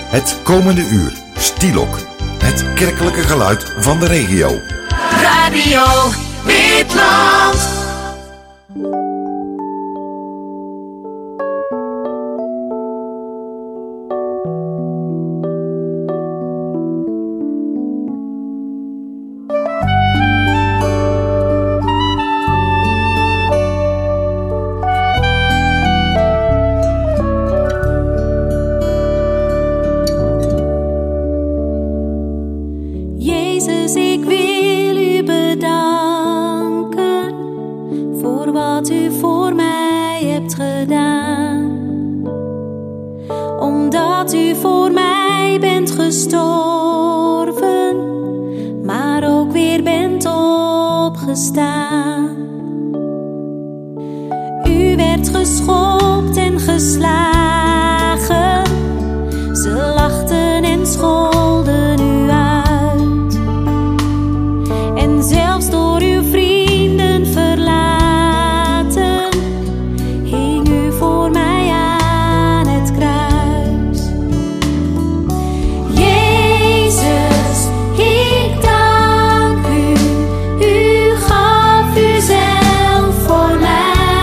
Het komende uur, Stielok. Het kerkelijke geluid van de regio. Radio Witland. U werd geschopt en geslagen, ze lachten en scholden u uit. En zelfs door uw vrienden verlaten, hing u voor mij aan het kruis. Jezus, ik dank u, u gaf uzelf voor mij.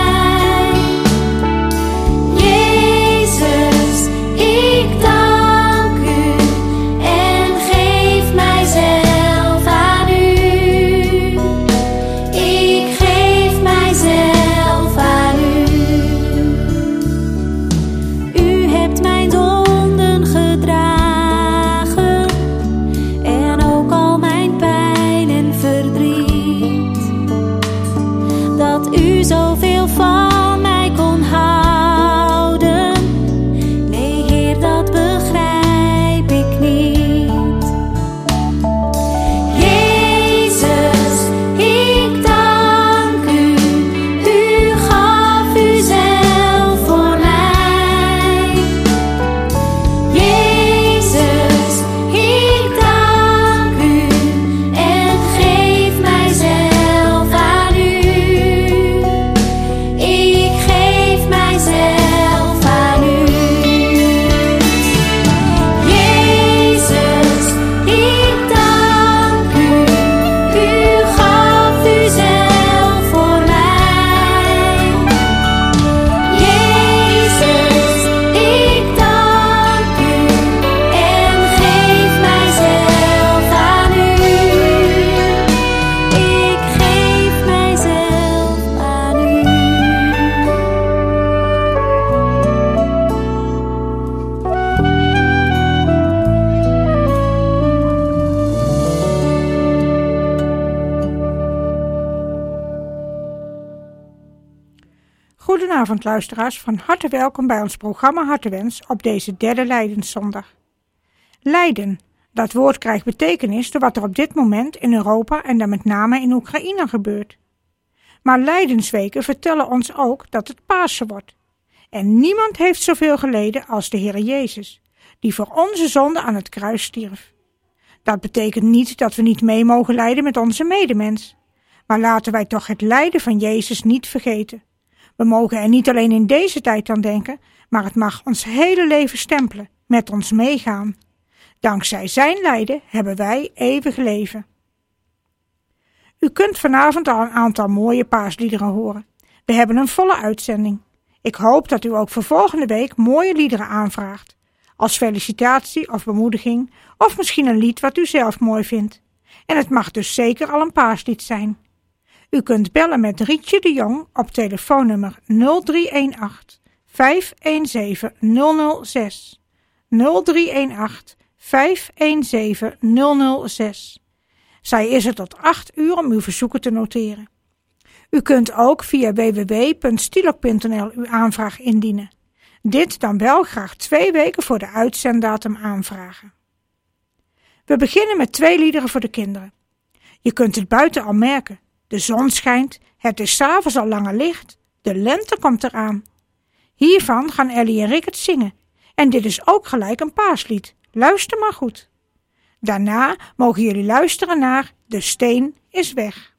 Jezus, ik dank u en geef mijzelf aan u. Ik geef mijzelf aan u. U hebt mijn zonden gedragen en ook al mijn pijn en verdriet. Dat u zoveel van mij kon houden, nee Heer, dat begrijp ik niet. Jezus, ik dank u, u gaf uzelf voor mij. Jezus, ik dank u en geef mijzelf aan u. Ik geef mijzelf aan u. Jezus, ik dank u, u gaf uzelf voor mij. Jezus, ik dank u en geef mijzelf aan u. Ik geef mijzelf aan u. Goedenavond luisteraars, van harte welkom bij ons programma Hartewens op deze derde Lijdenszondag. Lijden, dat woord krijgt betekenis door wat er op dit moment in Europa en dan met name in Oekraïne gebeurt. Maar Lijdensweken vertellen ons ook dat het Pasen wordt. En niemand heeft zoveel geleden als de Heer Jezus, die voor onze zonde aan het kruis stierf. Dat betekent niet dat we niet mee mogen lijden met onze medemens. Maar laten wij toch het lijden van Jezus niet vergeten. We mogen er niet alleen in deze tijd aan denken, maar het mag ons hele leven stempelen, met ons meegaan. Dankzij zijn lijden hebben wij eeuwig leven. U kunt vanavond al een aantal mooie paasliederen horen. We hebben een volle uitzending. Ik hoop dat u ook voor volgende week mooie liederen aanvraagt. Als felicitatie of bemoediging, of misschien een lied wat u zelf mooi vindt. En het mag dus zeker al een paaslied zijn. U kunt bellen met Rietje de Jong op telefoonnummer 0318 517 006. 0318 517 006. Zij is er tot 8 uur om uw verzoeken te noteren. U kunt ook via www.stielok.nl uw aanvraag indienen. Dit dan wel graag 2 weken voor de uitzenddatum aanvragen. We beginnen met 2 liederen voor de kinderen. Je kunt het buiten al merken. De zon schijnt, het is 's avonds al langer licht, de lente komt eraan. Hiervan gaan Ellie en Rick het zingen. En dit is ook gelijk een paaslied. Luister maar goed. Daarna mogen jullie luisteren naar De Steen is weg.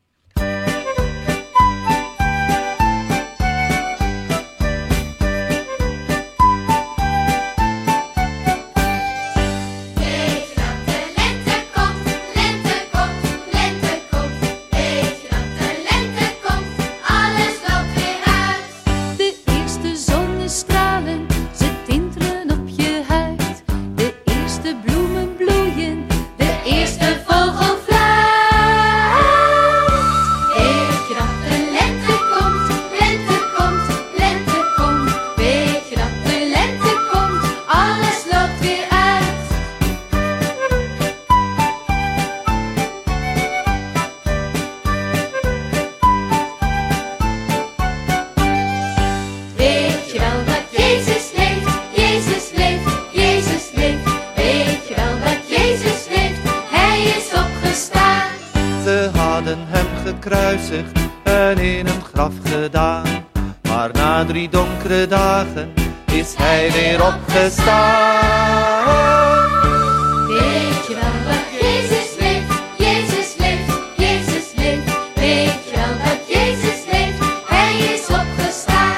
afgedaan. Maar na 3 donkere dagen is hij weer opgestaan. Weet je wel dat Jezus leeft? Jezus leeft, Jezus leeft. Weet je wel dat Jezus leeft? Hij is opgestaan.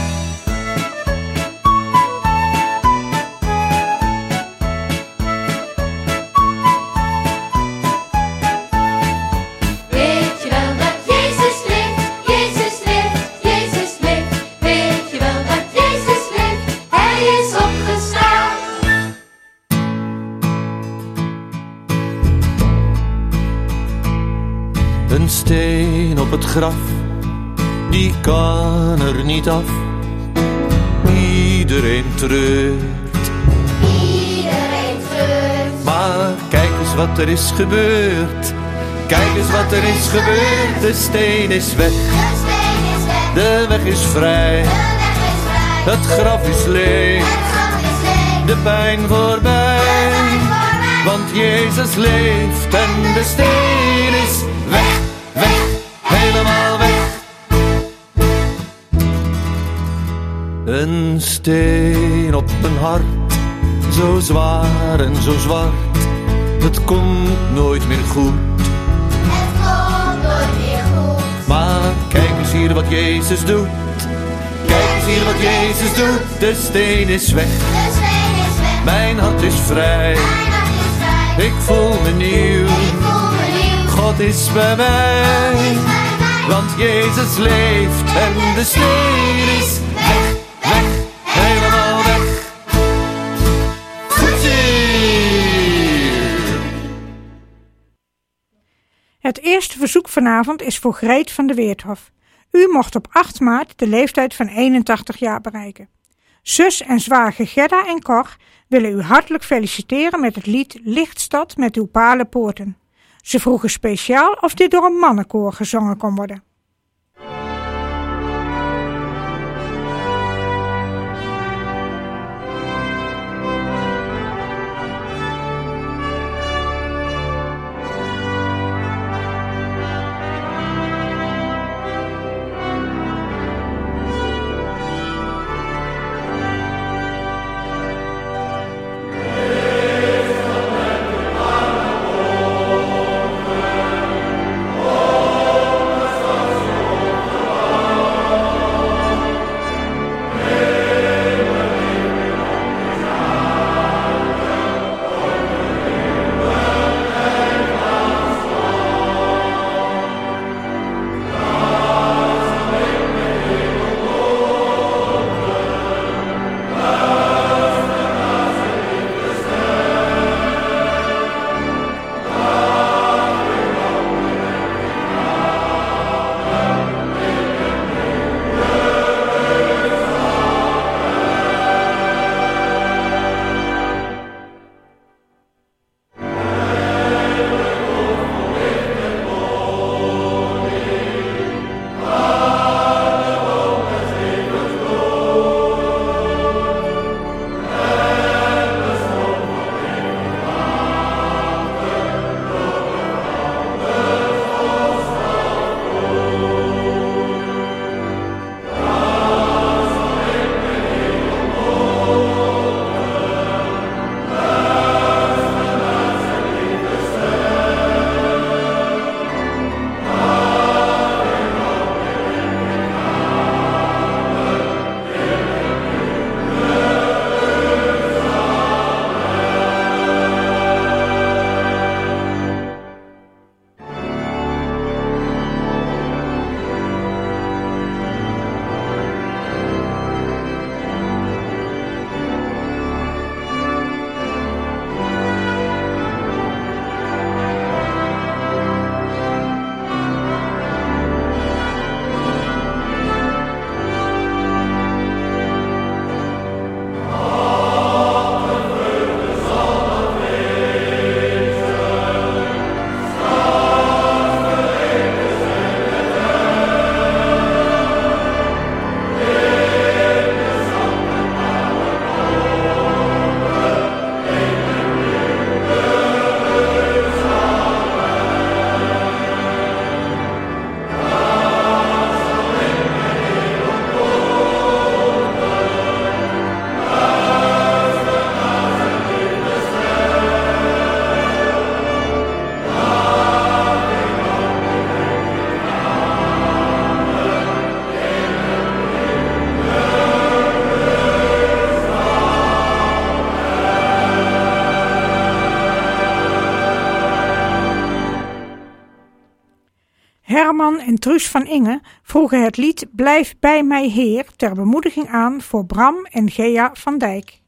Weet je wel dat Jezus leeft? Jezus leeft, Jezus leeft. Weet je wel dat Jezus leeft? Hij is opgestaan. Een steen op het graf, die kan er niet af. Iedereen treurt, Iedereen treurt. maar kijk eens wat er is gebeurd. Kijk eens wat er is gebeurd, de steen is weg. De steen is weg, De weg is vrij, de weg is vrij. het graf is leeg, Het graf is leeg, de pijn voorbij. pijn voorbij. Want Jezus leeft en de steen is weg, weg, helemaal weg. Een steen op een hart, zo zwaar en zo zwart. Het komt nooit meer goed. Het komt nooit meer goed. Maar kijk eens hier wat Jezus doet. Kijk eens hier wat Jezus doet. De steen is weg, De steen is weg, mijn hart is vrij. mijn hart is vrij. Ik voel me nieuw, Ik voel me nieuw, God is bij mij. is bij mij. Want Jezus leeft en de steen is weg, weg, helemaal weg. Het eerste verzoek vanavond is voor Greet van de Weerthof. U mocht op 8 maart de leeftijd van 81 jaar bereiken. Zus en zwager Gerda en Cor willen u hartelijk feliciteren met het lied Lichtstad met uw pale poorten. Ze vroegen speciaal of dit door een mannenkoor gezongen kon worden. Herman en Truus van Inge vroegen het lied Blijf bij mij Heer ter bemoediging aan voor Bram en Gea van Dijk.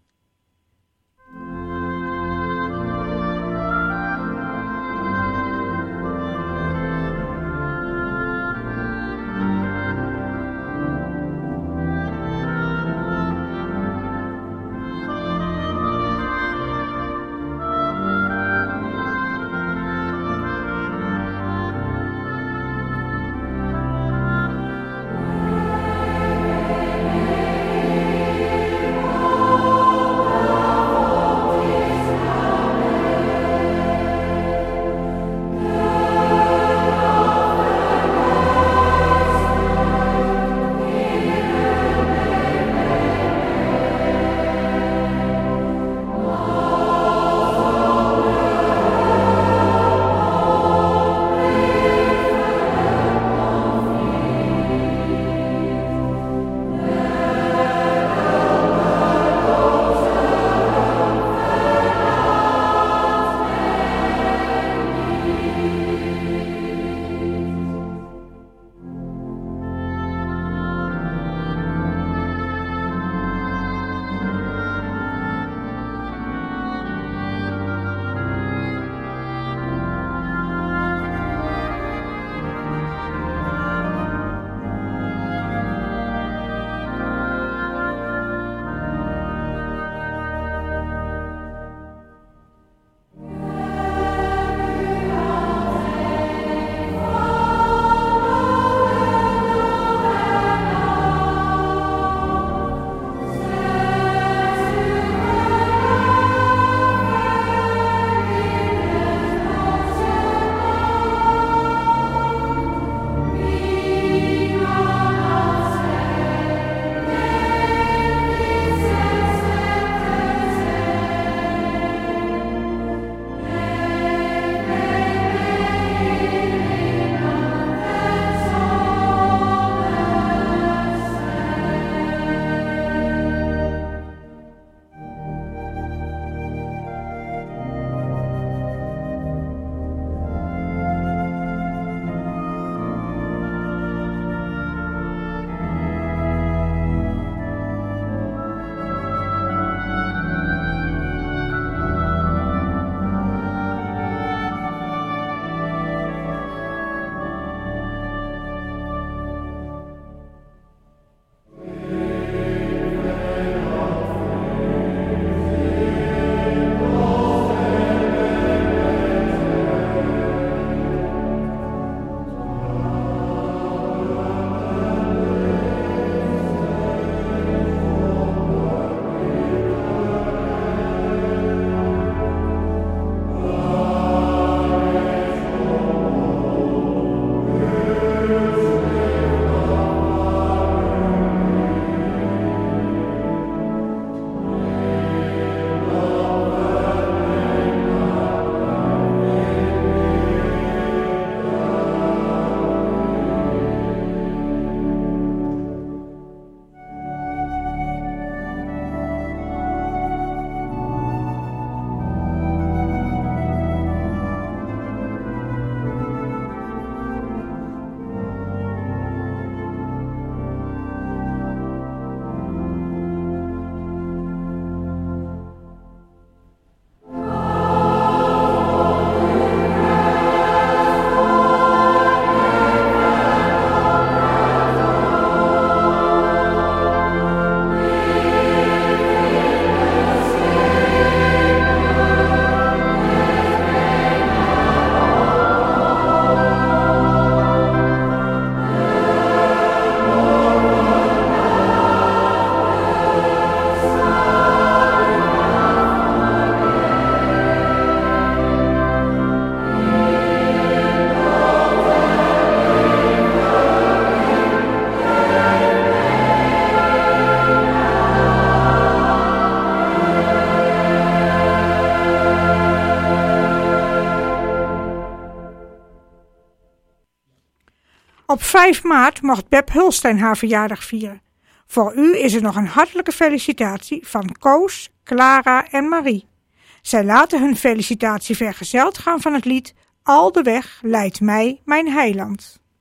Op 5 maart mocht Beb Hulstein haar verjaardag vieren. Voor u is er nog een hartelijke felicitatie van Koos, Clara en Marie. Zij laten hun felicitatie vergezeld gaan van het lied Al de weg leidt mij mijn heiland.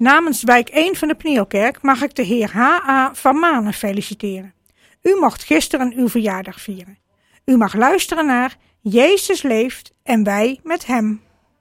Namens wijk 1 van de Pnielkerk mag ik de heer H.A. van Manen feliciteren. U mocht gisteren uw verjaardag vieren. U mag luisteren naar Jezus leeft en wij met hem.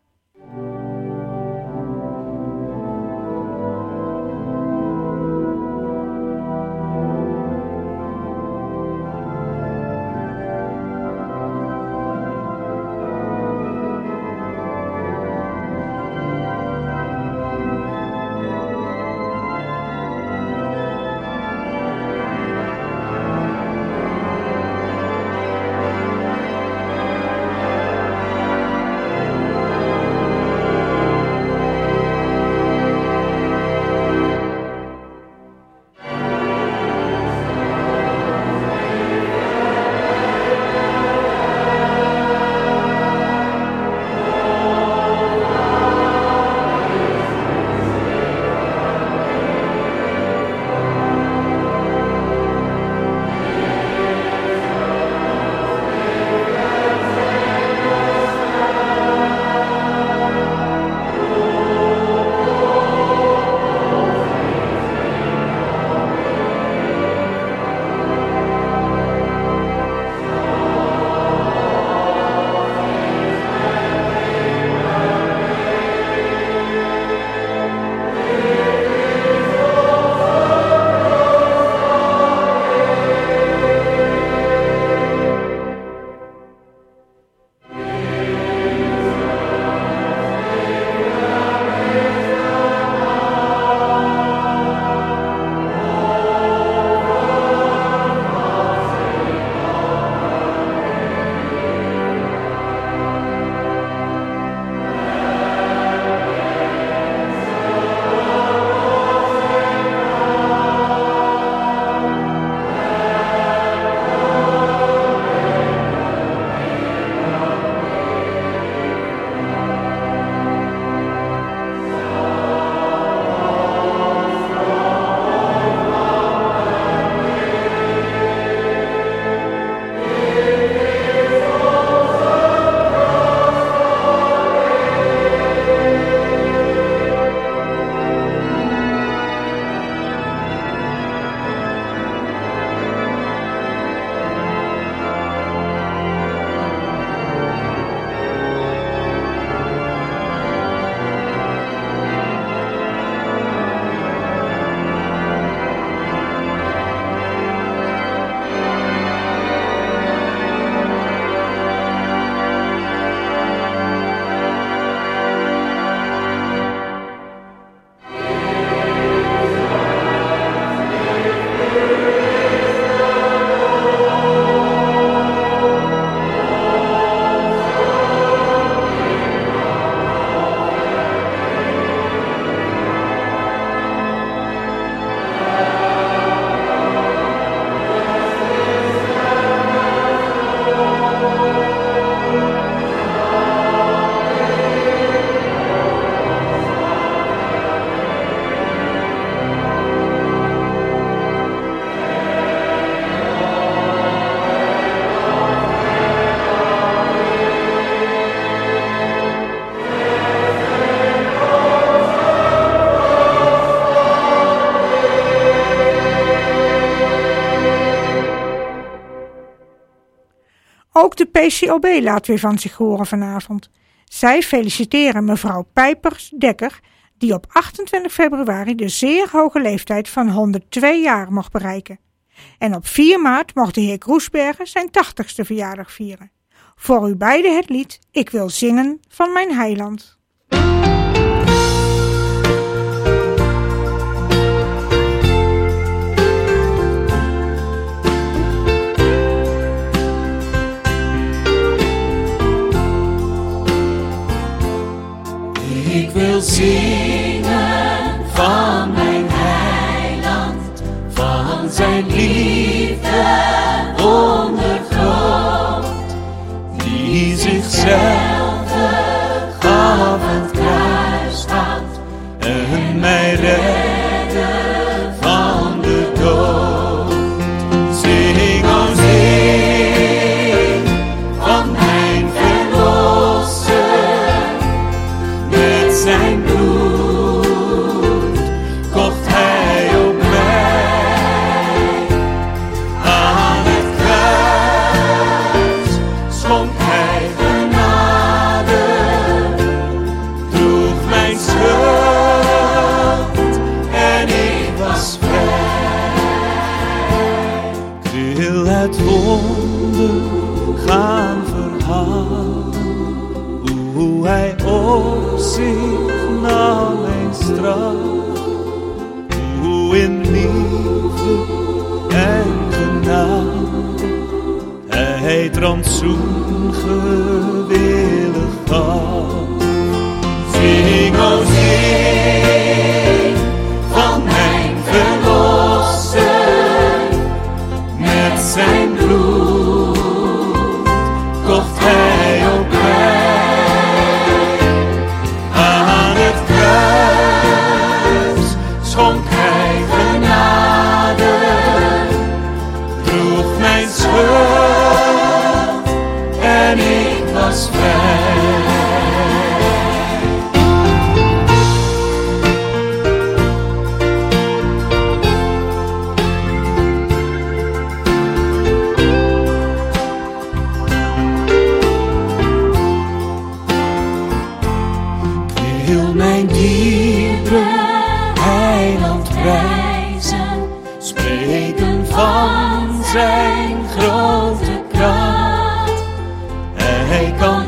Ook de PCOB laat weer van zich horen vanavond. Zij feliciteren mevrouw Pijpers-Dekker, die op 28 februari de zeer hoge leeftijd van 102 jaar mocht bereiken. En op 4 maart mocht de heer Groesbergen zijn 80ste verjaardag vieren. Voor u beiden het lied Ik wil zingen van mijn heiland. Ik wil zingen van mijn heiland, van zijn liefde onvergroot, die zichzelf gaf aan het kruishout en mij redde van de dood. Zing, o zing van mijn verlosser, met zijn bloed Hij genade, droeg mijn schuld en ik was vrij. Ik wil het wonder gaan verhalen, hoe Hij op zich nam mijn straf, hoe in liefde en genade Hij het rantsoen gewillig gaf. Zing, o zing, van mijn verlosser, met zijn bloed kocht Hij ook mij. Aan het kruis schonk Hij genade, droeg mijn schuld en ik was vrij. Ik wil mijn dierbare Heiland prijzen, spreken van zijn grote kracht. Hij kan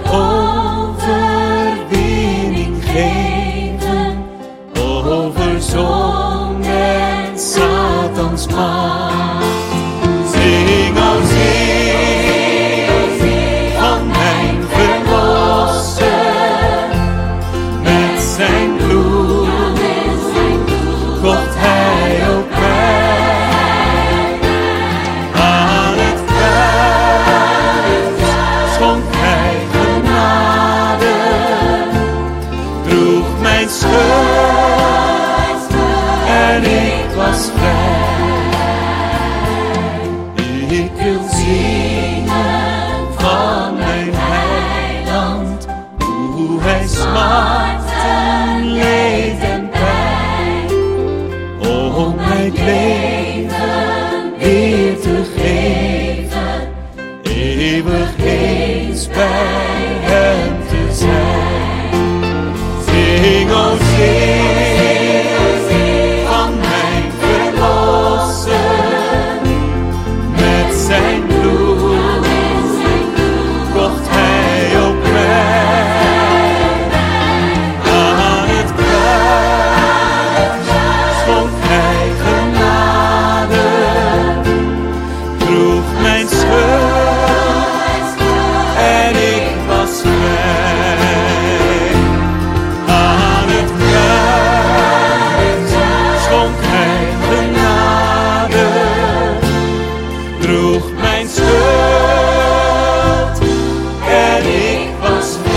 overwinning geven over zonde en Satans macht. Zing, o zing, van mijn verlosser, met zijn bloed kocht Hij ook mij. Aan het kruis schonk Hij genade, droeg mijn schuld en ik was vrij. Ik wil zingen van mijn Heiland, hoe Hij smarten, leed en pijn, om mij het leven weer te geven, eeuwig eens bij Hem te zijn. Zing, o zing, van mijn verlosser, met zijn bloed kocht Hij ook mij. Aan het kruis schonk Hij genade, droeg mijn schuld en ik was vrij. Aan het kruis schonk Hij genade, droeg mijn schuld en ik was vrij.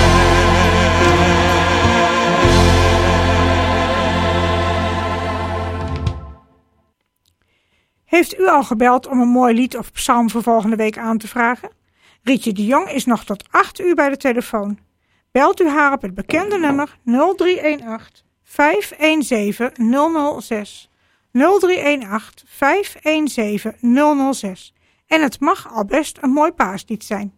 Heeft u al gebeld om een mooi lied of psalm voor volgende week aan te vragen? Rietje de Jong is nog tot 8 uur bij de telefoon. Belt u haar op het bekende nummer 0318 517 006. 0318 517 006. En het mag al best een mooi paaslied zijn.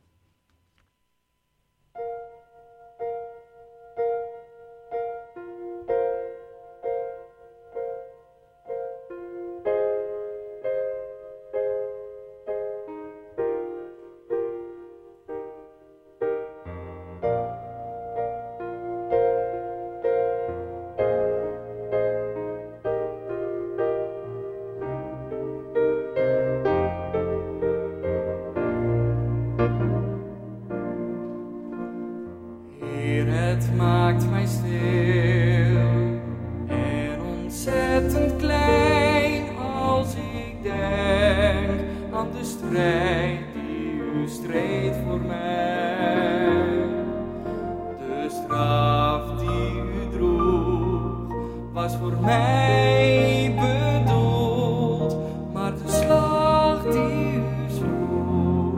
Het maakt mij stil en ontzettend klein als ik denk aan de strijd die u streed voor mij. De straf die u droeg was voor mij bedoeld, maar de slag die u sloeg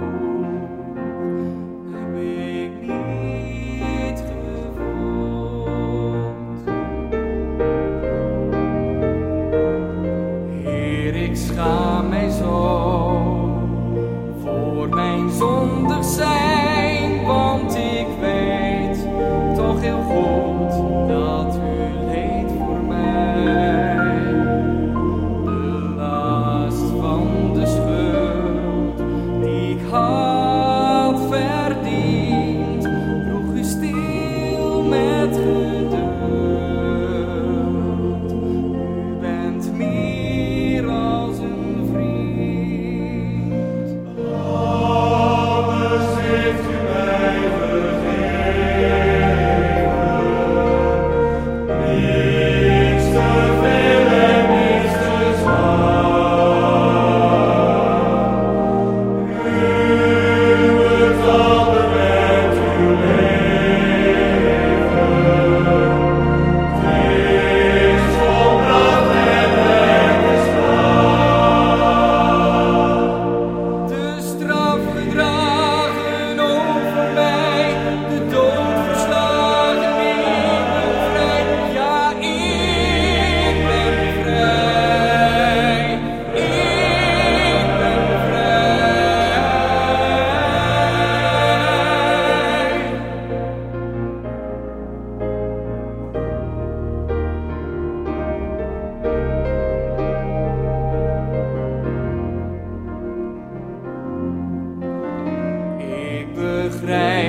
heb ik niet gevoeld. Heer, ik schaam mij zo voor mijn zondig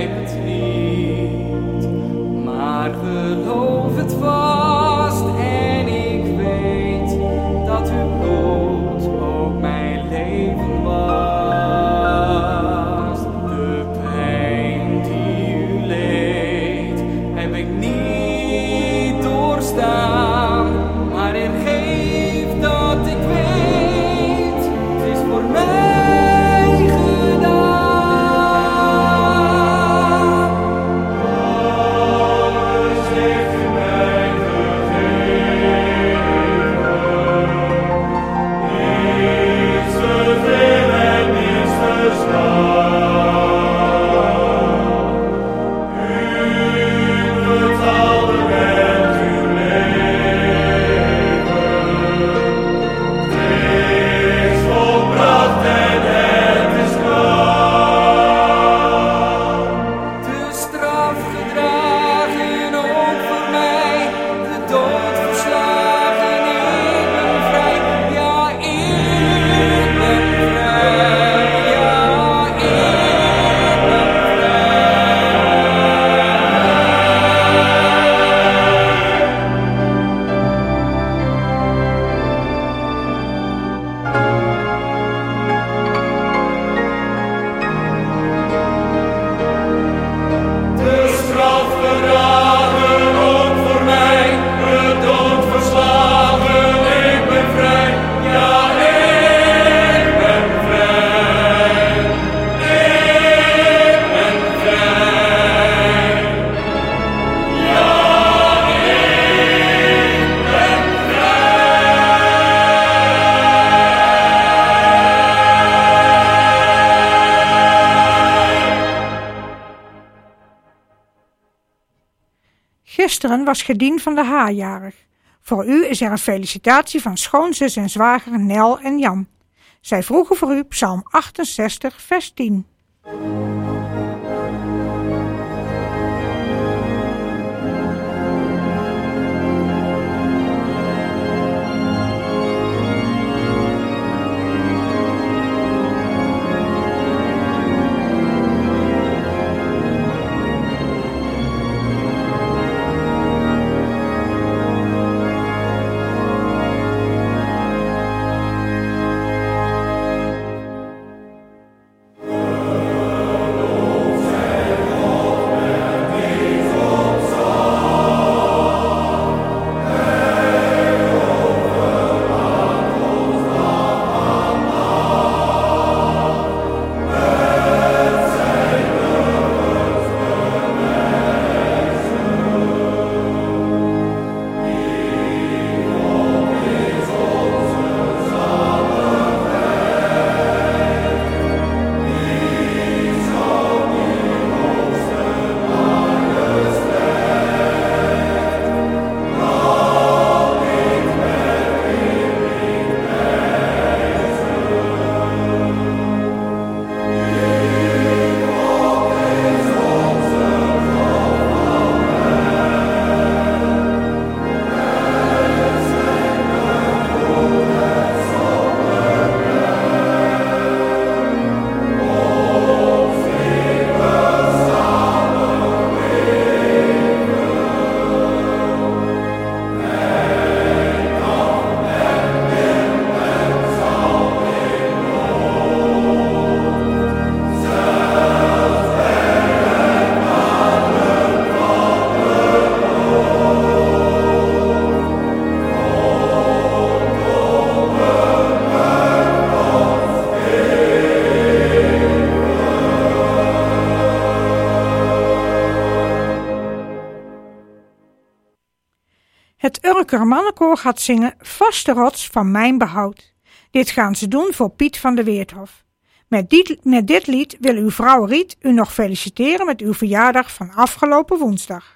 begrijp het niet, maar geloof het vast en ik weet dat uw bloed ook mijn leven was. De pijn die u leed, heb ik niet doorstaan, maar er geeft dat ik weet, het is voor mij gedaan. Alles heeft u mij gegeven, niets te veel en niets te zwaar. U betaalde met uw leven, het is volbracht en het is klaar. De straf gedragen ook voor mij, de dood verslagen, ik ben vrij, ja ik ben vrij, ja ik ben De straf gedragen ook voor mij, de dood verslagen, ik ben vrij, ja ik ben vrij, ik ben vrij, ja ik ben Gisteren was Gedien van der Haar jarig. Voor u is er een felicitatie van schoonzus en zwager Nel en Jan. Zij vroegen voor u Psalm 68, vers 10. Het Urker mannenkoor gaat zingen Vaste rots van mijn behoud. Dit gaan ze doen voor Piet van de Weerthof. Met dit lied wil uw vrouw Riet u nog feliciteren met uw verjaardag van afgelopen woensdag.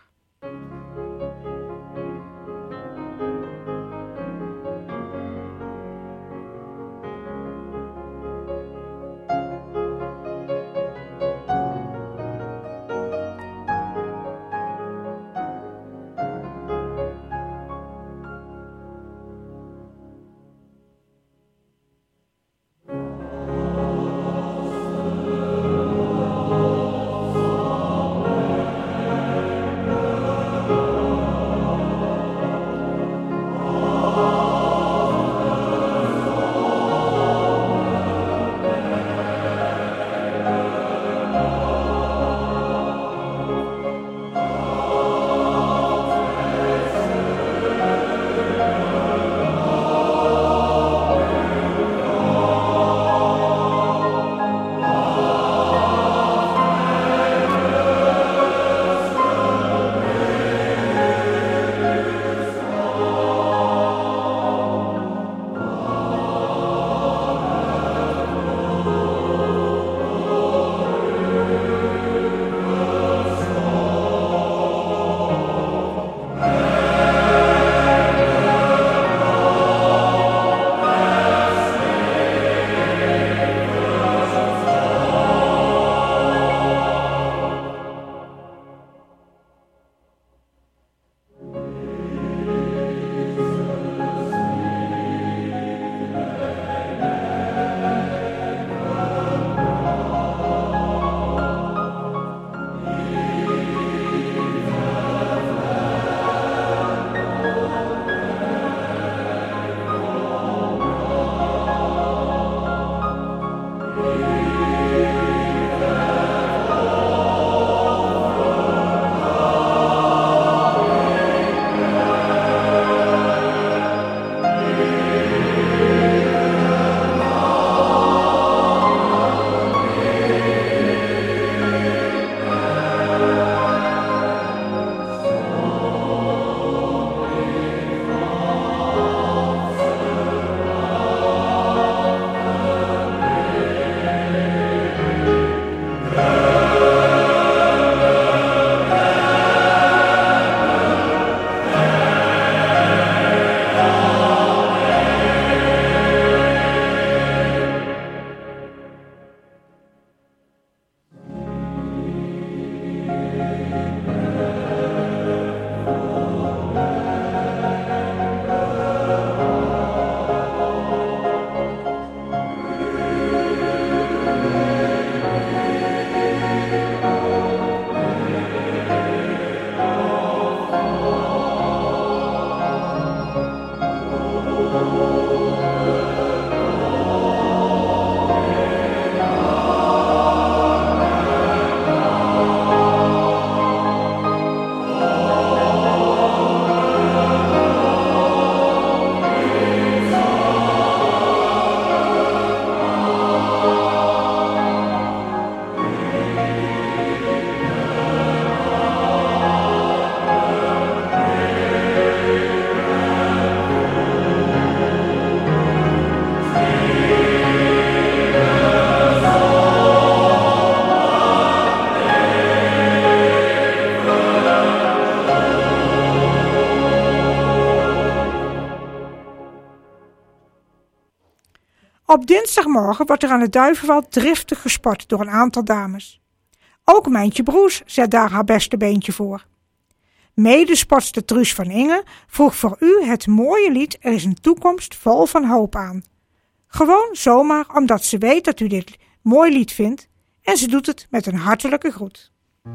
Op dinsdagmorgen wordt er aan het Duivenwald driftig gesport door een aantal dames. Ook Mijntje Broes zet daar haar beste beentje voor. Medespotster Truus van Inge vroeg voor u het mooie lied Er is een toekomst vol van hoop aan. Gewoon zomaar omdat ze weet dat u dit mooi lied vindt en ze doet het met een hartelijke groet.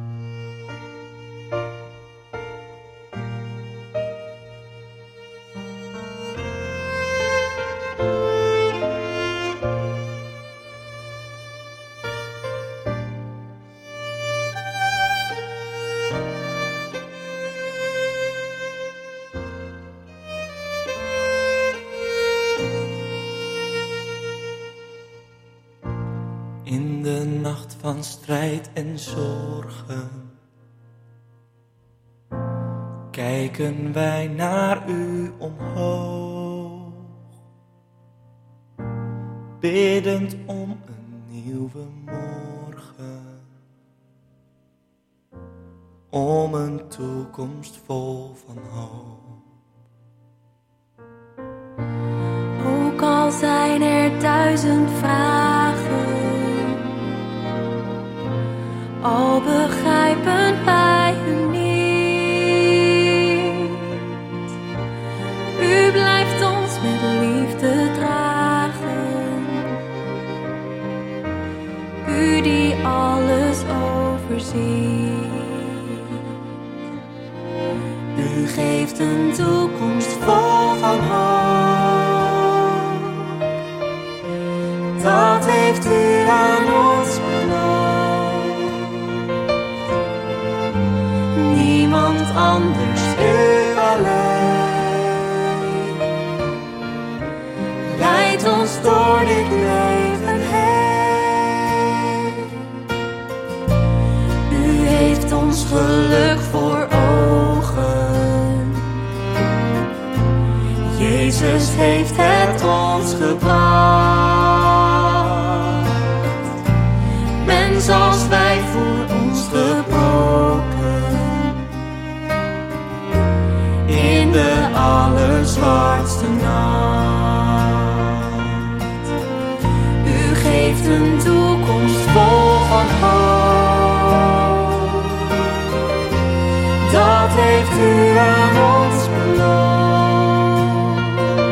In de nacht van strijd en zorgen kijken wij naar u omhoog, biddend om een nieuwe morgen, om een toekomst vol van hoop. Ook al zijn er 1000 vragen, al begrijpen wij u niet. U blijft ons met liefde dragen. U die alles overziet. U geeft een toekomst vol van hoop. Dat heeft u aan ons beloofd. Niemand anders, u alleen. Leidt ons door dit leven heen. U heeft ons geluk voor ogen. Jezus heeft het ons gebracht. Mens als wij voor ons gebroken. In de allerzwartste nacht. U geeft een toekomst vol van hoop. Dat heeft u aan ons beloofd.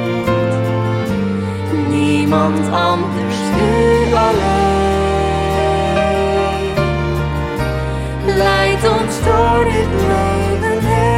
Niemand anders, u alleen. Leidt ons door dit leven heen.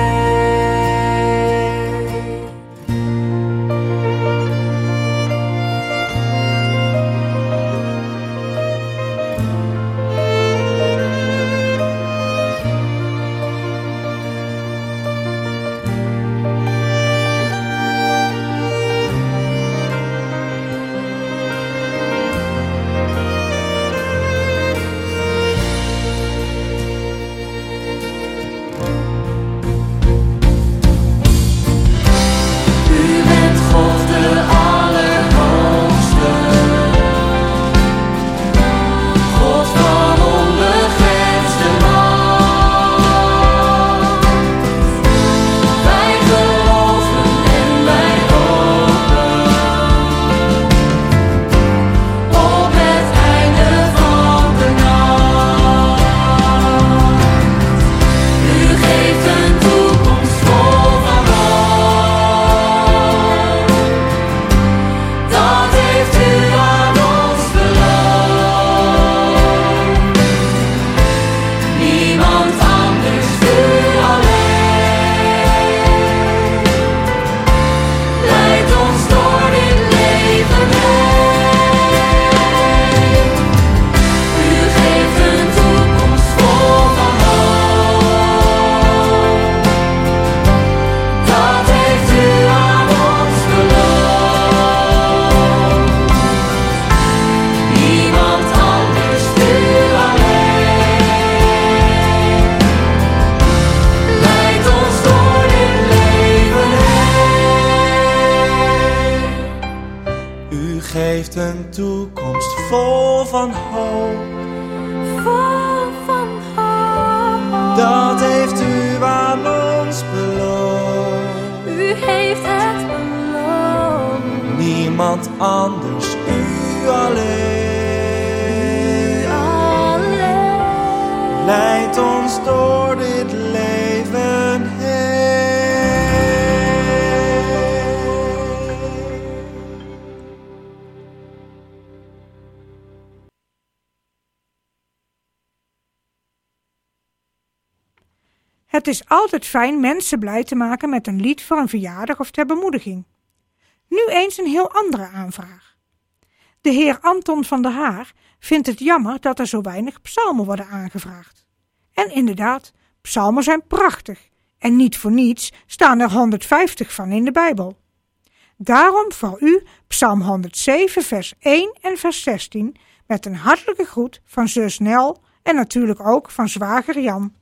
geeft een toekomst vol van hoop. Vol van hoop. Dat heeft u aan ons beloofd. U heeft het beloofd. Niemand anders, u alleen. Leid ons door dit leven heen. Het is altijd fijn mensen blij te maken met een lied voor een verjaardag of ter bemoediging. Nu eens een heel andere aanvraag. De heer Anton van der Haar vindt het jammer dat er zo weinig psalmen worden aangevraagd. En inderdaad, psalmen zijn prachtig en niet voor niets staan er 150 van in de Bijbel. Daarom voor u Psalm 107 vers 1 en vers 16 met een hartelijke groet van zus Nel en natuurlijk ook van zwager Jan.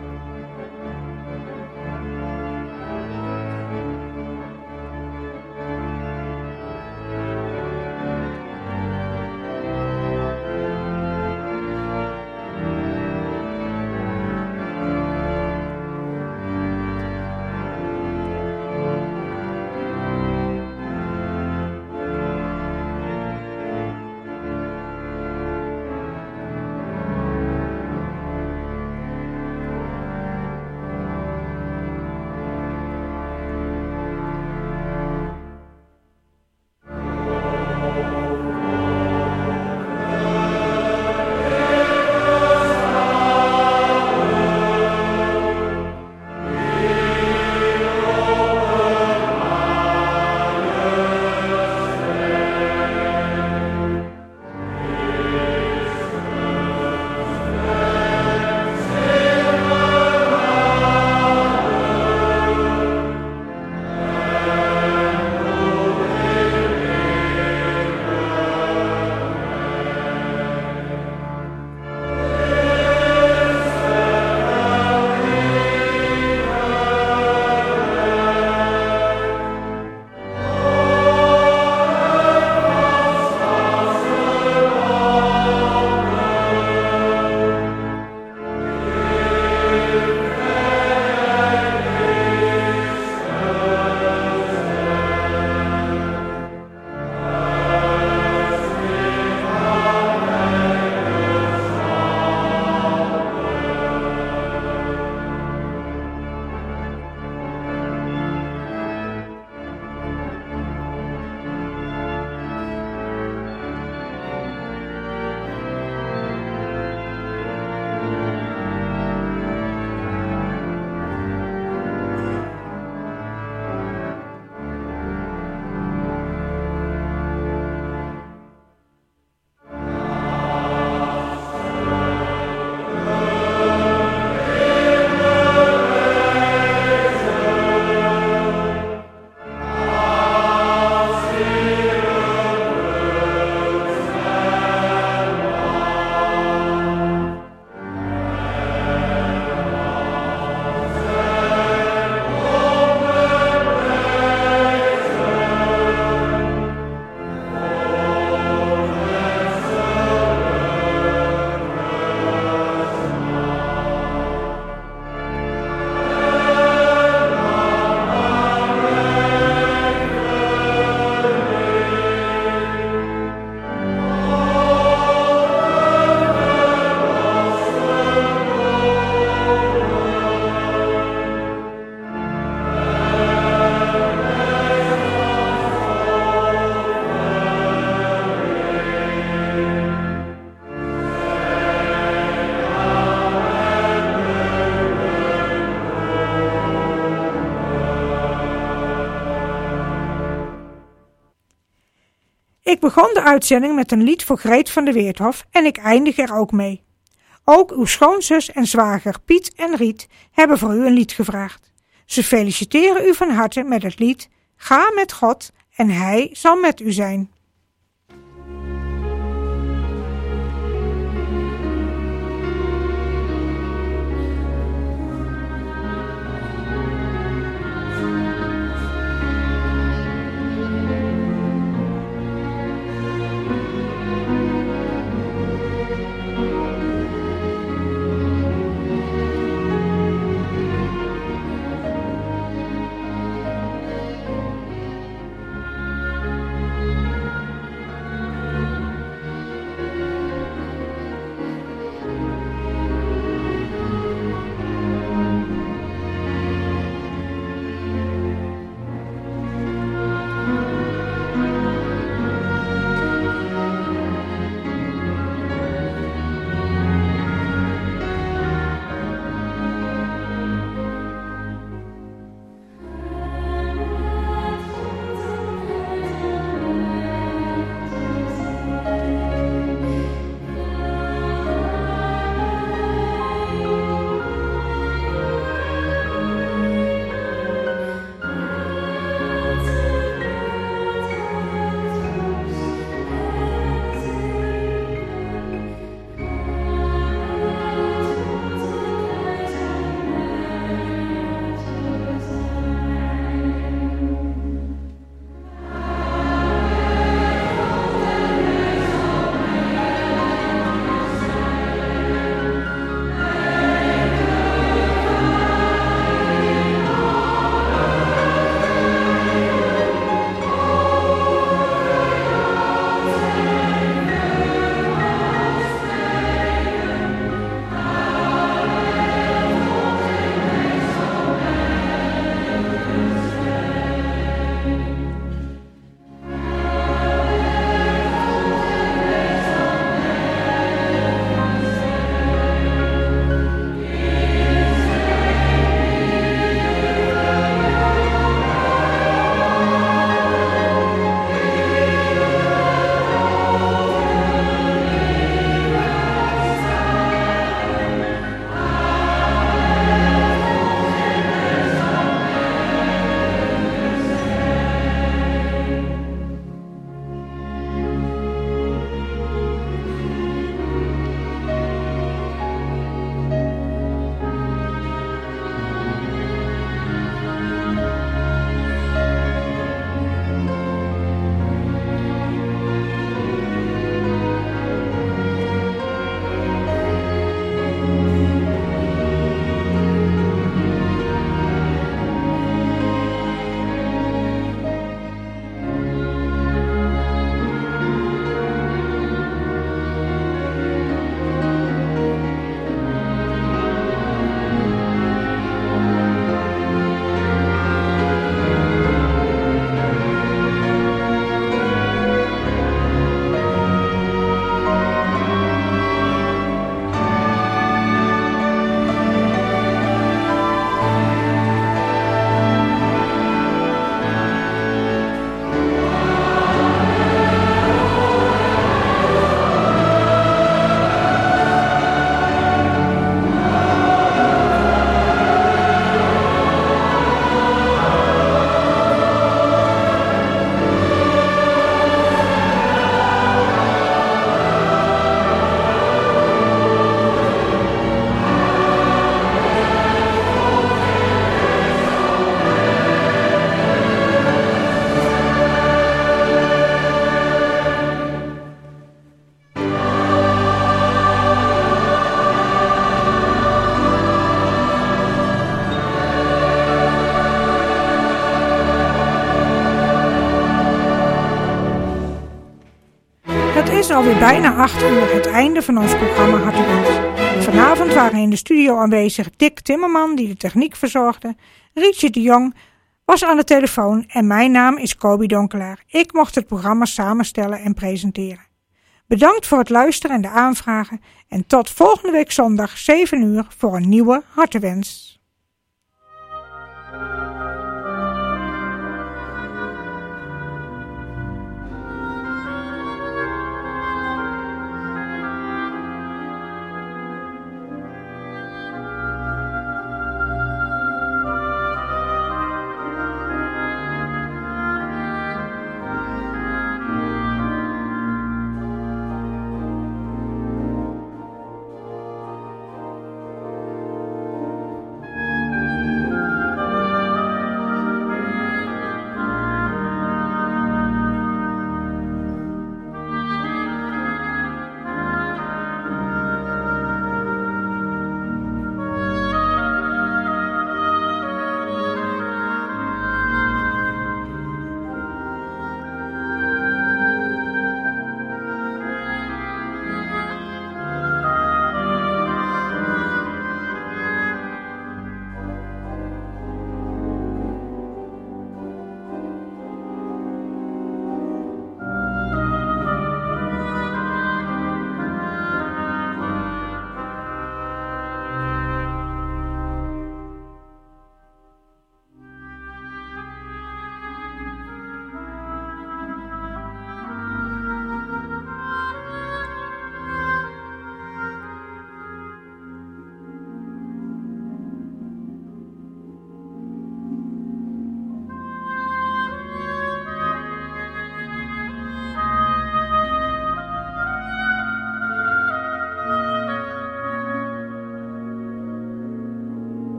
Ik begon de uitzending met een lied voor Greet van de Weerthof en ik eindig er ook mee. Ook uw schoonzus en zwager Piet en Riet hebben voor u een lied gevraagd. Ze feliciteren u van harte met het lied Ga met God en Hij zal met u zijn. alweer bijna 8 uur het einde van ons programma Hartewens. Vanavond waren in de studio aanwezig Dick Timmerman, die de techniek verzorgde. Rietje de Jong was aan de telefoon en mijn naam is Kobi Donkelaar. Ik mocht het programma samenstellen en presenteren. Bedankt voor het luisteren en de aanvragen. En tot volgende week zondag 7 uur voor een nieuwe Hartewens.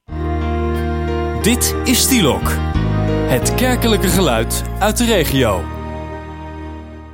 Dit is Stielok, het kerkelijke geluid uit de regio.